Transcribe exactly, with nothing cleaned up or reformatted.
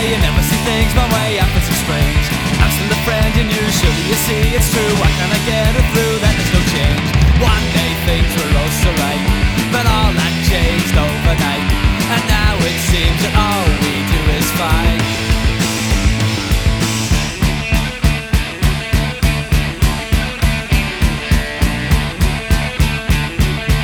say you never see things my way. I feel so strange. I'm still a friend you knew. Surely you see it's true. Why can't I get it through that